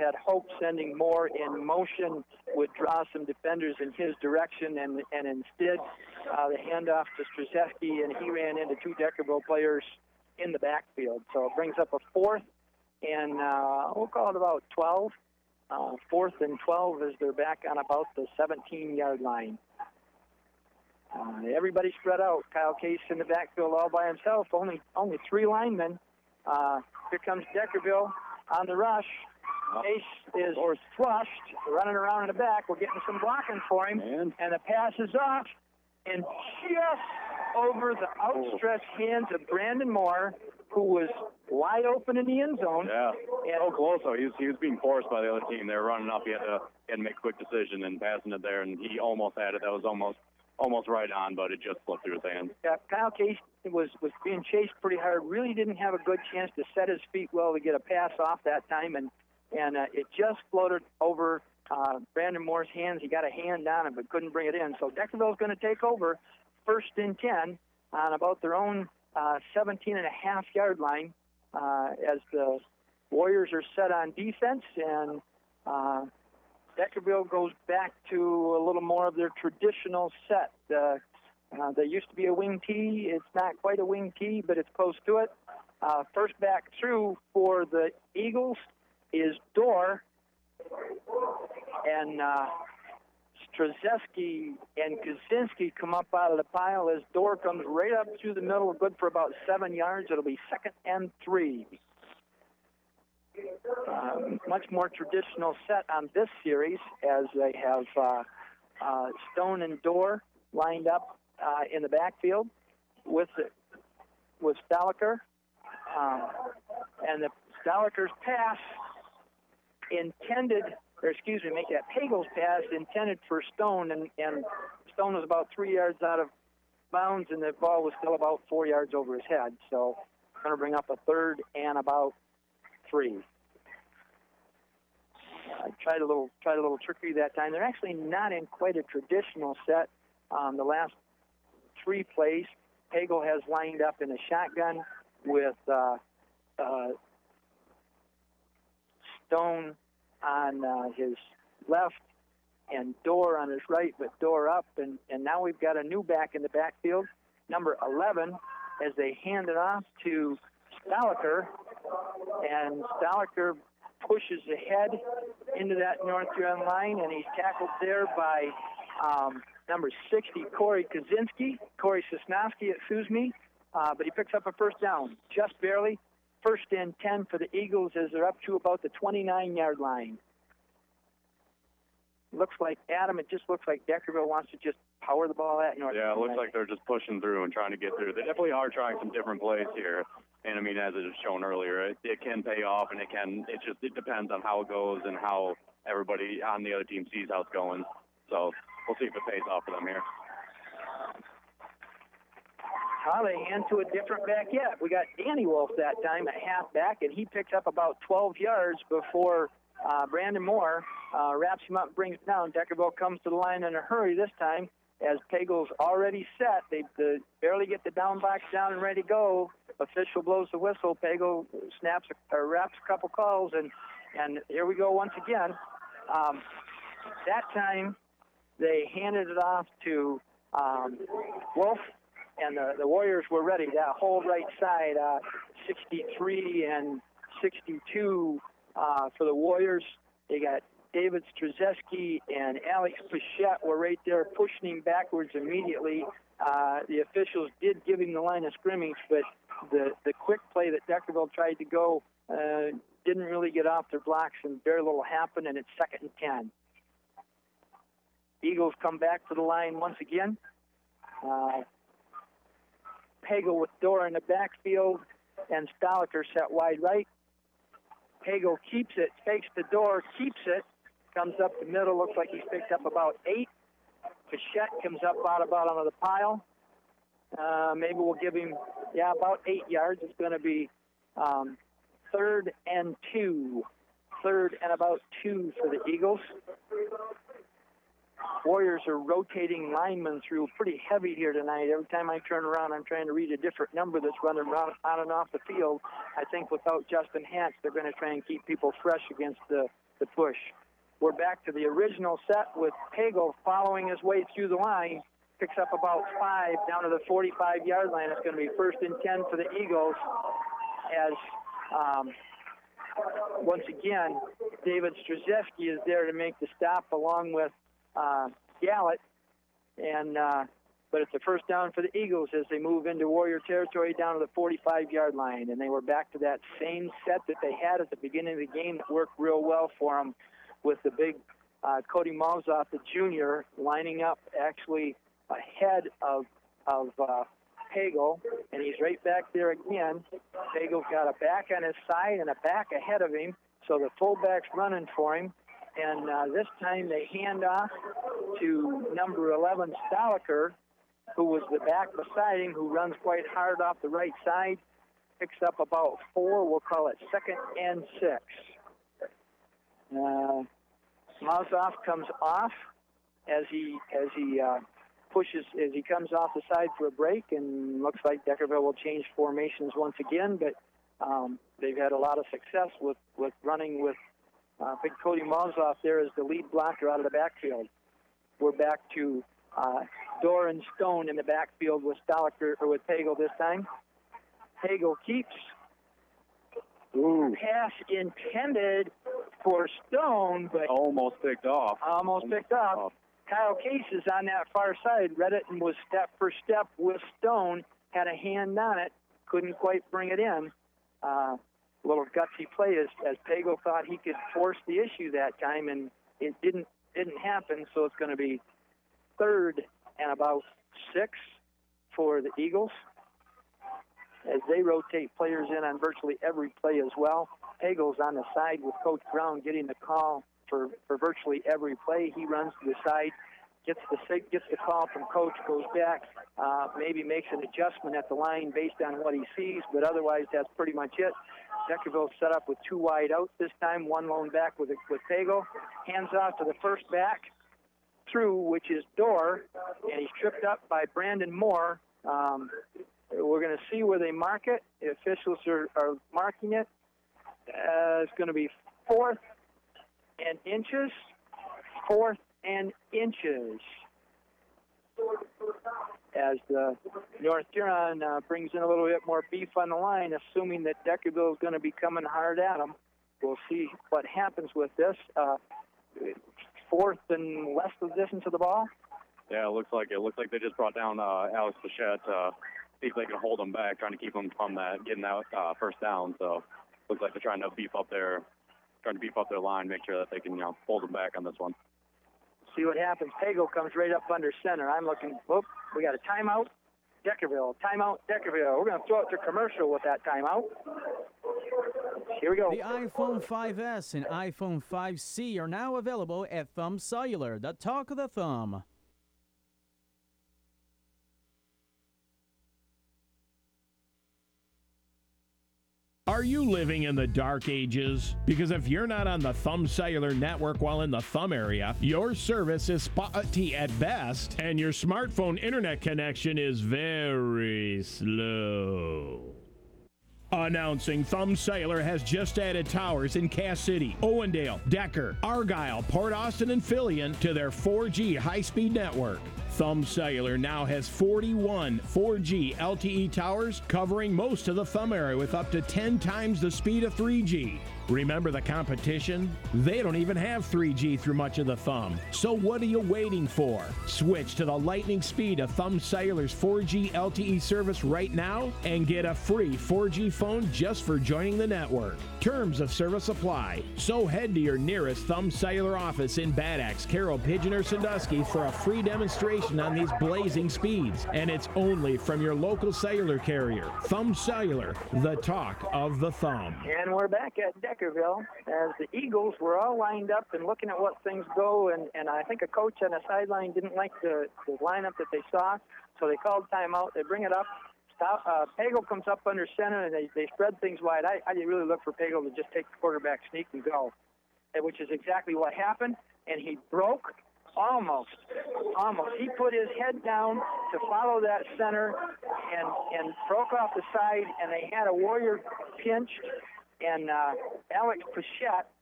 had hoped sending Moore in motion would draw some defenders in his direction, and instead the handoff to Strzeski, and he ran into two Deckerville players in the backfield. So it brings up a fourth, and we'll call it about 12. Fourth and 12 as they're back on about the 17-yard line. Everybody spread out. Kyle Case in the backfield all by himself. Only three linemen. Here comes Deckerville on the rush. Case is flushed, running around in the back. We're getting some blocking for him. And the pass is off. And just over the outstretched hands of Brandon Moore, who was wide open in the end zone. Yeah, so close, though. He was being forced by the other team. They were running up. He had to make a quick decision and passing it there, and he almost had it. That was almost right on, but it just slipped through his hands. Yeah, Kyle Case was being chased pretty hard. Really didn't have a good chance to set his feet well to get a pass off that time, and it just floated over Brandon Moore's hands. He got a hand on it, but couldn't bring it in. So Deckerville's going to take over first and 10 on about their own 17.5-yard line as the Warriors are set on defense, and Deckerville goes back to a little more of their traditional set. There used to be a wing tee. It's not quite a wing tee, but it's close to it. First back through for the Eagles is Dorr, and Strzeski and Kaczynski come up out of the pile as Dorr comes right up through the middle, good for about 7 yards. It'll be 2nd and 3. Much more traditional set on this series as they have Stone and Dorr lined up in the backfield with Staliker. And the Staliker's pass Pagel's pass intended for Stone, and Stone was about 3 yards out of bounds, and the ball was still about 4 yards over his head. So going to bring up a 3rd and about 3. I tried a little trickery that time. They're actually not in quite a traditional set. The last 3 plays, Pagel has lined up in a shotgun with Stone on his left and Dorr on his right, but Dorr up, and now we've got a new back in the backfield, number 11, as they hand it off to Staliker, and Staliker pushes ahead into that North End line, and he's tackled there by number 60, Corey Sosnowski, but he picks up a first down, just barely. 1st and 10 for the Eagles as they're up to about the 29-yard line. It just looks like Deckerville wants to just power the ball at North. Yeah, it looks like they're just pushing through and trying to get through. They definitely are trying some different plays here. And, I mean, as it was shown earlier, it can pay off, and it depends on how it goes and how everybody on the other team sees how it's going. So we'll see if it pays off for them here. They hand to a different back yet. We got Danny Wolf that time at halfback, and he picks up about 12 yards before Brandon Moore wraps him up and brings him down. Deckerville comes to the line in a hurry this time as Pagel's already set. They barely get the down box down and ready to go. Official blows the whistle. Pagel wraps a couple calls, and here we go once again. That time they handed it off to Wolf, and the Warriors were ready. That whole right side, 63 and 62 for the Warriors. They got David Strzeski and Alex Pichette were right there pushing him backwards immediately. The officials did give him the line of scrimmage, but the quick play that Deckerville tried to go didn't really get off their blocks, and very little happened, and it's 2nd and 10. Eagles come back to the line once again. Pagel with Dorr in the backfield, and Staliker set wide right. Pagel keeps it, fakes the Dorr, keeps it, comes up the middle, looks like he's picked up about 8. Pichette comes up out of bottom of the pile. Maybe we'll give him, about 8 yards. It's going to be 3rd and 2. 3rd and about 2 for the Eagles. Warriors are rotating linemen through pretty heavy here tonight. Every time I turn around, I'm trying to read a different number that's running on and off the field. I think without Justin Hatch, they're going to try and keep people fresh against the the push. We're back to the original set with Pagel following his way through the line. Picks up about 5 down to the 45-yard line. It's going to be 1st and 10 for the Eagles as once again, David Strzeski is there to make the stop along with Gallant. And but it's a first down for the Eagles as they move into Warrior territory down to the 45-yard line. And they were back to that same set that they had at the beginning of the game that worked real well for them with the big Cody Malzoff, the junior, lining up actually ahead of Pagel, and he's right back there again. Pagel's got a back on his side and a back ahead of him, so the fullback's running for him. And this time they hand off to number 11, Stoliker, who was the back beside him, who runs quite hard off the right side. Picks up about 4. We'll call it 2nd and 6. Malzoff comes off as he pushes as he comes off the side for a break, and looks like Deckerville will change formations once again, but they've had a lot of success with running with big Cody Malzoff there as the lead blocker out of the backfield. We're back to Doran Stone in the backfield with Stoliker, or with Pagel this time. Pagel keeps. Ooh. Pass intended for Stone, but almost picked off. Kyle Case is on that far side. Read it and was step for step with Stone. Had a hand on it. Couldn't quite bring it in. Little gutsy play as Pagel thought he could force the issue that time, and it didn't happen. So it's going to be 3rd and about 6 for the Eagles as they rotate players in on virtually every play as well. Pagel's on the side with Coach Brown getting the call for virtually every play. He runs to the side, gets the call from Coach, goes back, maybe makes an adjustment at the line based on what he sees, but otherwise that's pretty much it. Deckerville set up with 2 wide outs this time, 1 lone back with Pagel. Hands off to the first back through, which is Dorr, and he's tripped up by Brandon Moore. We're going to see where they mark it. The officials are marking it. It's going to be 4th and inches. 4th and inches. As the North Huron brings in a little bit more beef on the line, assuming that Deckerville is going to be coming hard at them. We'll see what happens with this. 4th and less of the distance of the ball. Yeah, it looks like they just brought down Alex Bichette to see if they can hold them back, trying to keep them from getting that first down. So looks like they're trying to beef up their line, make sure that they can hold them back on this one. See what happens. Pagel comes right up under center. I'm looking. Whoop, we got a timeout. Deckerville. Timeout, Deckerville. We're going to throw it to commercial with that timeout. Here we go. The iPhone 5S and iPhone 5C are now available at Thumb Cellular, the talk of the thumb. Are you living in the dark ages? Because if you're not on the Thumb Cellular network while in the Thumb area, your service is spotty at best, and your smartphone internet connection is very slow. Announcing Thumb Cellular has just added towers in Cass City, Owendale, Decker, Argyle, Port Austin, and Fillion to their 4G high-speed network. Thumb Cellular now has 41 4G LTE towers covering most of the Thumb area with up to 10 times the speed of 3G. Remember the competition? They don't even have 3G through much of the Thumb. So what are you waiting for? Switch to the lightning speed of Thumb Cellular's 4G LTE service right now and get a free 4G phone just for joining the network. Terms of service apply. So head to your nearest Thumb Cellular office in Bad Axe, Carroll, Pigeon, or Sandusky for a free demonstration on these blazing speeds. And it's only from your local cellular carrier. Thumb Cellular, the talk of the Thumb. And we're back at Deckerville as the Eagles were all lined up and looking at what things go, and I think a coach on the sideline didn't like the lineup that they saw, so they called timeout. They bring it up. Pagel comes up under center, and they spread things wide. I didn't really look for Pagel to just take the quarterback sneak and go, which is exactly what happened, and he broke almost. He put his head down to follow that center and broke off the side, and they had a Warrior pinched. And Alex Pichette